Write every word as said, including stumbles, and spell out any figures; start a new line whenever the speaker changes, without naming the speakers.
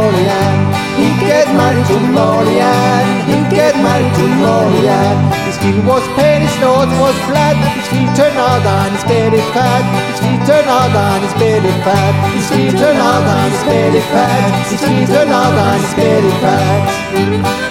Molly Ann. He'd get married to Molly Ann. He'd get married to Molly Ann. His skin was pale, his nose was flat. His feet turned hard and his belly fat. His feet turned hard and his belly fat. His feet turned hard and his belly fat. His feet turned hard and his belly fat.